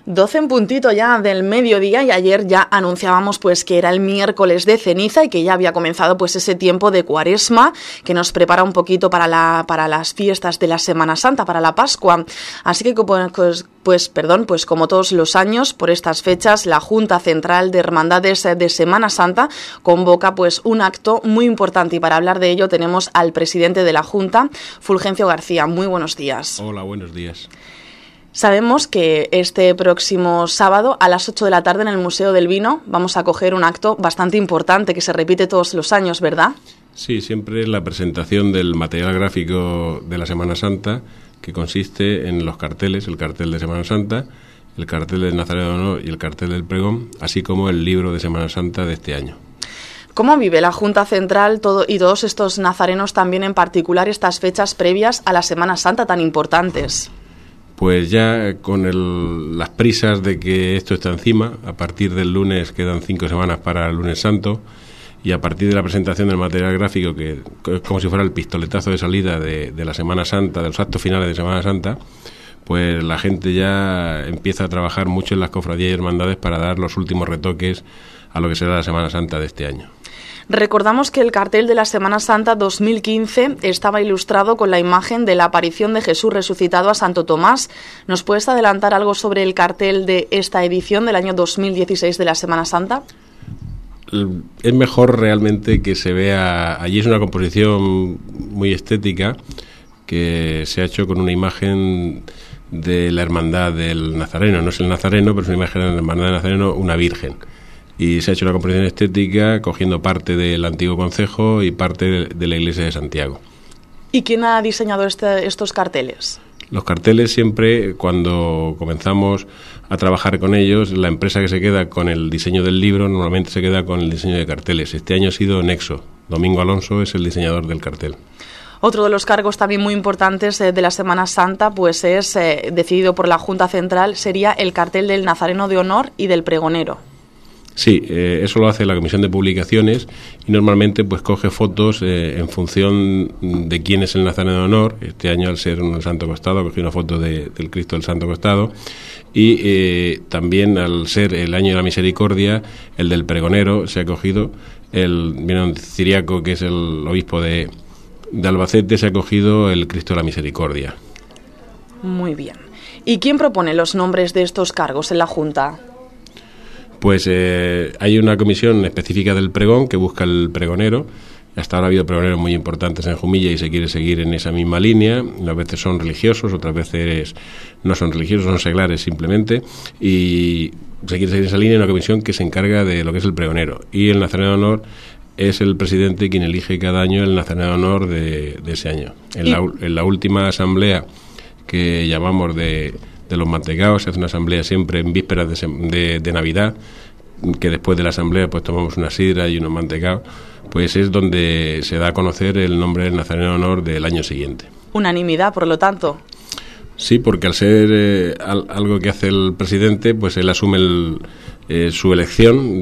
12 en puntito ya del mediodía, y ayer ya anunciábamos pues que era el miércoles de ceniza y que ya había comenzado pues ese tiempo de Cuaresma que nos prepara un poquito para las fiestas de la Semana Santa, para la Pascua. Así que pues como todos los años, por estas fechas, la Junta Central de Hermandades de Semana Santa convoca pues un acto muy importante, y para hablar de ello tenemos al presidente de la Junta, Fulgencio García. Muy buenos días. Hola, buenos días. Sabemos que este próximo sábado a las 8 de la tarde en el Museo del Vino vamos a acoger un acto bastante importante que se repite todos los años, ¿verdad? Sí, siempre es la presentación del material gráfico de la Semana Santa, que consiste en los carteles, el cartel de Semana Santa, el cartel del Nazareno de Honor y el cartel del Pregón, así como el libro de Semana Santa de este año. ¿Cómo vive la Junta Central y todos estos nazarenos también, en particular estas fechas previas a la Semana Santa tan importantes? Pues ya con las prisas de que esto está encima, a partir del lunes quedan 5 semanas para el lunes santo, y a partir de la presentación del material gráfico, que es como si fuera el pistoletazo de salida de la Semana Santa, de los actos finales de Semana Santa, pues la gente ya empieza a trabajar mucho en las cofradías y hermandades para dar los últimos retoques a lo que será la Semana Santa de este año. Recordamos que el cartel de la Semana Santa 2015 estaba ilustrado con la imagen de la aparición de Jesús resucitado a Santo Tomás. ¿Nos puedes adelantar algo sobre el cartel de esta edición del año 2016 de la Semana Santa? Es mejor realmente que se vea. Allí es una composición muy estética que se ha hecho con una imagen de la Hermandad del Nazareno. No es el Nazareno, pero es una imagen de la Hermandad del Nazareno, una Virgen. Y se ha hecho una composición estética cogiendo parte del antiguo concejo y parte de la iglesia de Santiago. ¿Y quién ha diseñado estos carteles? Los carteles siempre, cuando comenzamos a trabajar con ellos, la empresa que se queda con el diseño del libro normalmente se queda con el diseño de carteles. Este año ha sido Nexo. Domingo Alonso es el diseñador del cartel. Otro de los cargos también muy importantes de la Semana Santa, pues es decidido por la Junta Central, sería el cartel del Nazareno de Honor y del Pregonero. Sí, eso lo hace la Comisión de Publicaciones y normalmente pues coge fotos en función de quién es el Nazareno de Honor. Este año, al ser un Santo Costado, cogí una foto del Cristo del Santo Costado, y también al ser el año de la Misericordia, el del Pregonero, se ha cogido el Ciriaco, que es el obispo de Albacete, se ha cogido el Cristo de la Misericordia. Muy bien. ¿Y quién propone los nombres de estos cargos en la Junta? Pues hay una comisión específica del pregón que busca el pregonero. Hasta ahora ha habido pregoneros muy importantes en Jumilla y se quiere seguir en esa misma línea. A veces son religiosos, otras veces no son religiosos, son seglares simplemente. Y se quiere seguir en esa línea, una comisión que se encarga de lo que es el pregonero. Y el Nazareno de Honor es el presidente quien elige cada año el Nazareno de Honor de ese año. En la última asamblea que llamamos de los mantecaos, se hace una asamblea siempre en vísperas de Navidad, que después de la asamblea pues tomamos una sidra y unos mantecaos, pues es donde se da a conocer el nombre del Nazareno de Honor del año siguiente. Unanimidad, por lo tanto. Sí, porque al ser algo que hace el presidente, pues él asume su elección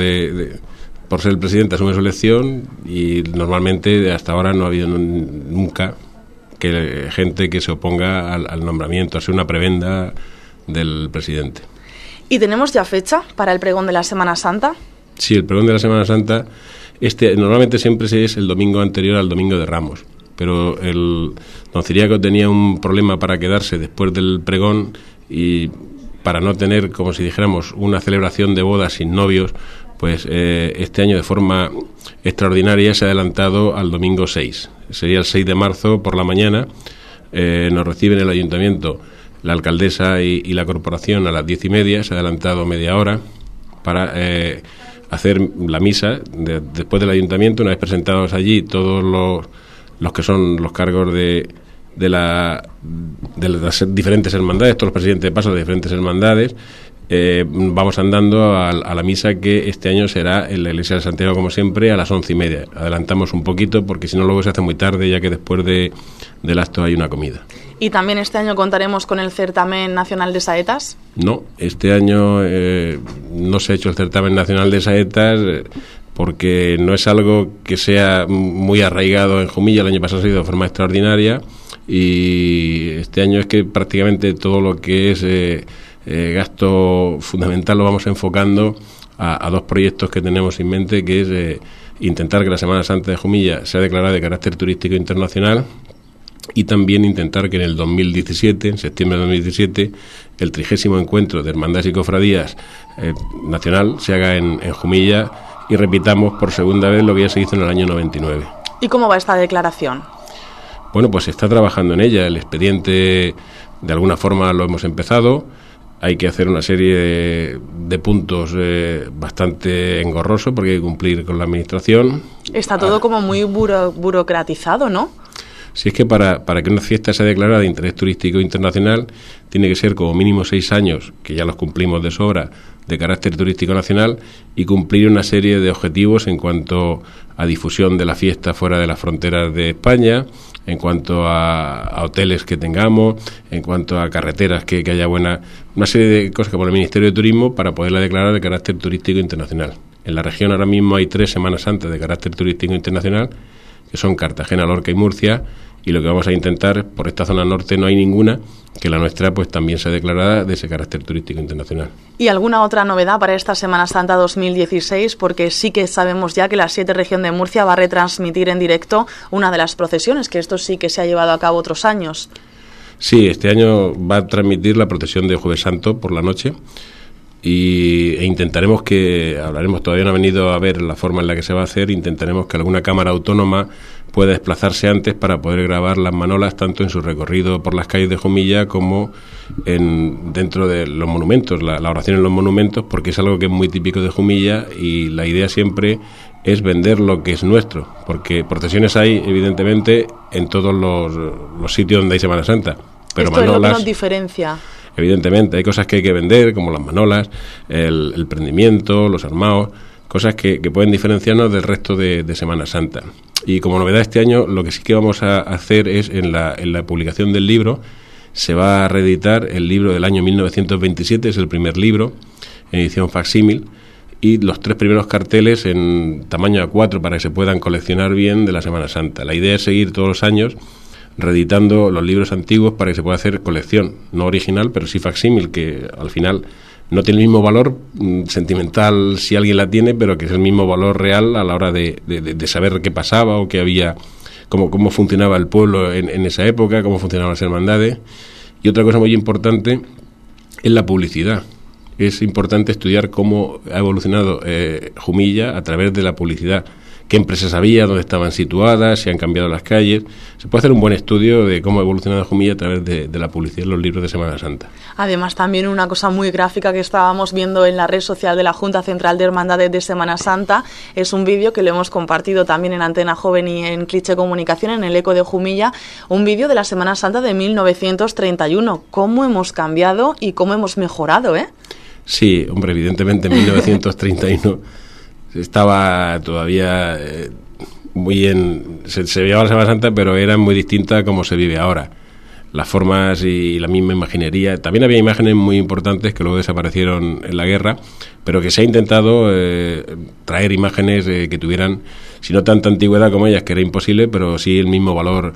por ser el presidente, asume su elección, y normalmente hasta ahora no ha habido nunca gente que se oponga al nombramiento, a ser una prebenda del presidente. ¿Y tenemos ya fecha para el pregón de la Semana Santa? Sí, el pregón de la Semana Santa normalmente siempre es el domingo anterior al Domingo de Ramos, pero el don Ciriaco tenía un problema para quedarse después del pregón, y para no tener, como si dijéramos, una celebración de bodas sin novios, pues este año de forma extraordinaria se ha adelantado al domingo 6. Sería el 6 de marzo por la mañana. Nos reciben el ayuntamiento, la alcaldesa y la corporación a las 10:30. Se ha adelantado media hora para hacer la misa después del ayuntamiento. Una vez presentados allí todos los que son los cargos de las diferentes hermandades, todos los presidentes de paso de diferentes hermandades, vamos andando a la misa, que este año será en la iglesia de Santiago, como siempre, a las 11:30. Adelantamos un poquito porque si no luego se hace muy tarde, ya que después del acto hay una comida. ¿Y también este año contaremos con el certamen nacional de saetas? No, este año no se ha hecho el certamen nacional de saetas porque no es algo que sea muy arraigado en Jumilla. El año pasado se ha ido de forma extraordinaria, y este año es que prácticamente todo lo que es gasto fundamental lo vamos enfocando a dos proyectos que tenemos en mente, que es intentar que la Semana Santa de Jumilla sea declarada de carácter turístico internacional, y también intentar que en el 2017, en septiembre de 2017, el 30º encuentro de Hermandades y Cofradías nacional se haga en Jumilla, y repitamos por segunda vez lo que ya se hizo en el año 99. ¿Y cómo va esta declaración? Bueno, pues se está trabajando en ella. El expediente, de alguna forma, lo hemos empezado. Hay que hacer una serie de puntos bastante engorrosos, porque hay que cumplir con la Administración. Está todo como muy burocratizado, ¿no? Si es que para que una fiesta sea declarada de interés turístico internacional, tiene que ser como mínimo 6 años, que ya los cumplimos de sobra, de carácter turístico nacional, y cumplir una serie de objetivos en cuanto a difusión de la fiesta fuera de las fronteras de España, en cuanto a hoteles que tengamos, en cuanto a carreteras que haya buena, una serie de cosas que pone el Ministerio de Turismo para poderla declarar de carácter turístico internacional. En la región ahora mismo hay 3 Semanas Santas de carácter turístico internacional, que son Cartagena, Lorca y Murcia, y lo que vamos a intentar, por esta zona norte no hay ninguna, que la nuestra pues también sea declarada de ese carácter turístico internacional. ¿Y alguna otra novedad para esta Semana Santa 2016? Porque sí que sabemos ya que la 7 región de Murcia va a retransmitir en directo una de las procesiones, que esto sí que se ha llevado a cabo otros años. Sí, este año va a transmitir la procesión de Jueves Santo por la noche, e intentaremos hablaremos, todavía no ha venido a ver la forma en la que se va a hacer, intentaremos que alguna cámara autónoma pueda desplazarse antes para poder grabar las manolas, tanto en su recorrido por las calles de Jumilla como dentro de los monumentos, la oración en los monumentos, porque es algo que es muy típico de Jumilla, y la idea siempre es vender lo que es nuestro, porque procesiones hay, evidentemente, en todos los sitios donde hay Semana Santa, pero esto manolas, es lo que nos diferencia. Evidentemente, hay cosas que hay que vender, como las manolas, el prendimiento, los armados, cosas que pueden diferenciarnos del resto de Semana Santa. Y como novedad este año, lo que sí que vamos a hacer es, en la publicación del libro, se va a reeditar el libro del año 1927, es el primer libro, en edición facsímil, y los 3 primeros carteles en tamaño A4 para que se puedan coleccionar bien de la Semana Santa. La idea es seguir todos los años reeditando los libros antiguos para que se pueda hacer colección, no original, pero sí facsímil, que al final no tiene el mismo valor sentimental si alguien la tiene, pero que es el mismo valor real a la hora de saber qué pasaba o qué había, cómo funcionaba el pueblo en esa época, cómo funcionaban las hermandades. Y otra cosa muy importante es la publicidad. Es importante estudiar cómo ha evolucionado Jumilla a través de la publicidad. Qué empresas había, dónde estaban situadas, si han cambiado las calles. Se puede hacer un buen estudio de cómo ha evolucionado Jumilla a través de la publicidad en los libros de Semana Santa. Además, también una cosa muy gráfica que estábamos viendo en la red social de la Junta Central de Hermandades de Semana Santa es un vídeo que lo hemos compartido también en Antena Joven y en Cliché Comunicación, en el Eco de Jumilla, un vídeo de la Semana Santa de 1931. ¿Cómo hemos cambiado y cómo hemos mejorado, eh? Sí, hombre, evidentemente en 1931... estaba todavía muy se veía la Semana Santa, pero era muy distinta a como se vive ahora. Las formas y la misma imaginería. También había imágenes muy importantes que luego desaparecieron en la guerra, pero que se ha intentado traer imágenes que tuvieran, si no tanta antigüedad como ellas, que era imposible, pero sí el mismo valor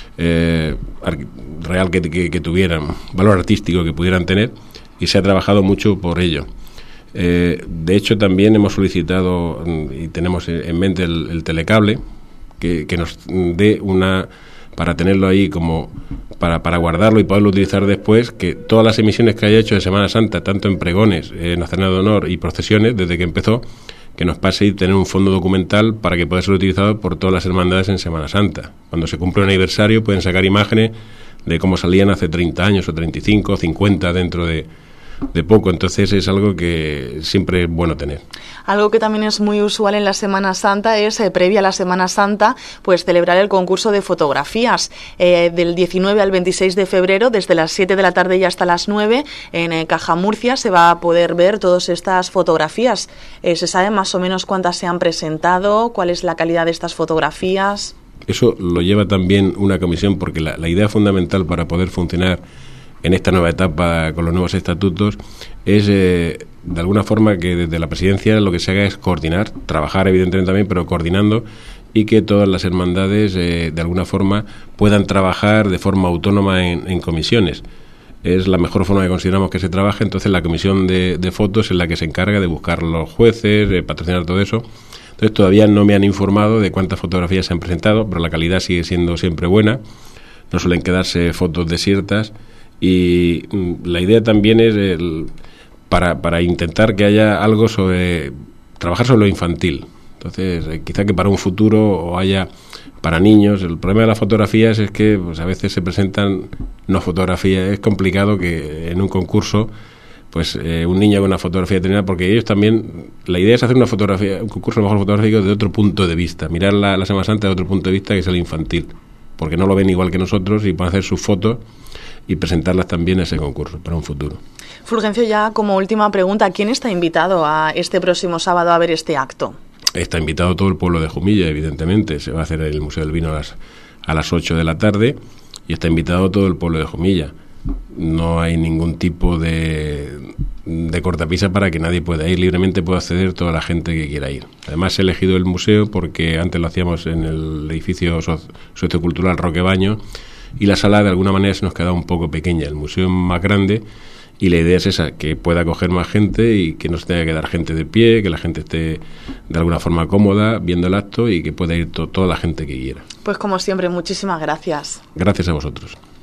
real que tuvieran, valor artístico que pudieran tener, y se ha trabajado mucho por ello. De hecho, también hemos solicitado y tenemos en mente el telecable que nos dé para tenerlo ahí como para guardarlo y poderlo utilizar después, que todas las emisiones que haya hecho de Semana Santa, tanto en pregones, Nacional de Honor y procesiones, desde que empezó, que nos pase y tener un fondo documental para que pueda ser utilizado por todas las hermandades en Semana Santa. Cuando se cumple un aniversario pueden sacar imágenes de cómo salían hace 30 años o 35 o 50 dentro de poco, entonces es algo que siempre es bueno tener. Algo que también es muy usual en la Semana Santa es, previa a la Semana Santa, pues celebrar el concurso de fotografías. Del 19 al 26 de febrero, desde las 7 de la tarde y hasta las 9, en Caja Murcia se va a poder ver todas estas fotografías. ¿Se sabe más o menos cuántas se han presentado? ¿Cuál es la calidad de estas fotografías? Eso lo lleva también una comisión, porque la idea fundamental para poder funcionar en esta nueva etapa con los nuevos estatutos es de alguna forma que desde la presidencia lo que se haga es coordinar, trabajar evidentemente también, pero coordinando, y que todas las hermandades de alguna forma puedan trabajar de forma autónoma en comisiones. es la mejor forma que consideramos que se trabaja. Entonces la comisión de fotos es la que se encarga de buscar los jueces, patrocinar todo eso. Entonces todavía no me han informado de cuántas fotografías se han presentado, pero la calidad sigue siendo siempre buena. No suelen quedarse fotos desiertas y la idea también es para intentar que haya algo sobre trabajar sobre lo infantil. Entonces quizá que para un futuro o haya para niños. El problema de las fotografías es que pues, a veces se presentan no fotografías. Es complicado que en un concurso pues un niño con una fotografía determinada, porque ellos también, la idea es hacer una fotografía, un concurso mejor fotográfico de otro punto de vista, mirar la Semana Santa de otro punto de vista, que es el infantil, porque no lo ven igual que nosotros y pueden hacer sus fotos y presentarlas también a ese concurso para un futuro. Fulgencio, ya como última pregunta, ¿quién está invitado a este próximo sábado a ver este acto? Está invitado todo el pueblo de Jumilla, evidentemente. Se va a hacer en el Museo del Vino a las 8 de la tarde y está invitado todo el pueblo de Jumilla. No hay ningún tipo de cortapisa para que nadie pueda ir. Libremente puede acceder toda la gente que quiera ir. Además he elegido el museo porque antes lo hacíamos en el edificio sociocultural Roque Baño y la sala de alguna manera se nos quedaba un poco pequeña. El museo es más grande y la idea es esa, que pueda acoger más gente y que no se tenga que quedar gente de pie, que la gente esté de alguna forma cómoda viendo el acto y que pueda ir toda la gente que quiera. Pues como siempre, muchísimas gracias. Gracias a vosotros.